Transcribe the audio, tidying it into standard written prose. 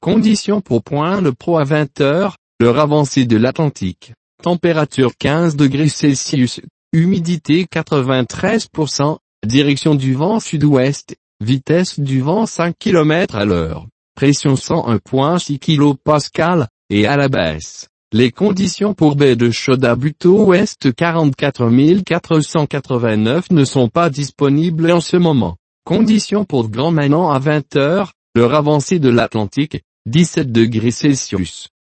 Conditions pour Point Le Pro à 20 h, l'heure avancée de l'Atlantique. Température 15 degrés Celsius, humidité 93%, direction du vent sud-ouest, vitesse du vent 5 km à l'heure, pression 101,6 kPa, et à la baisse. Les conditions pour baie de Chauda Buteau Ouest 44 489 ne sont pas disponibles en ce moment. Conditions pour Grand Manan à 20 h, l'heure avancée de l'Atlantique, 17 degrés Celsius.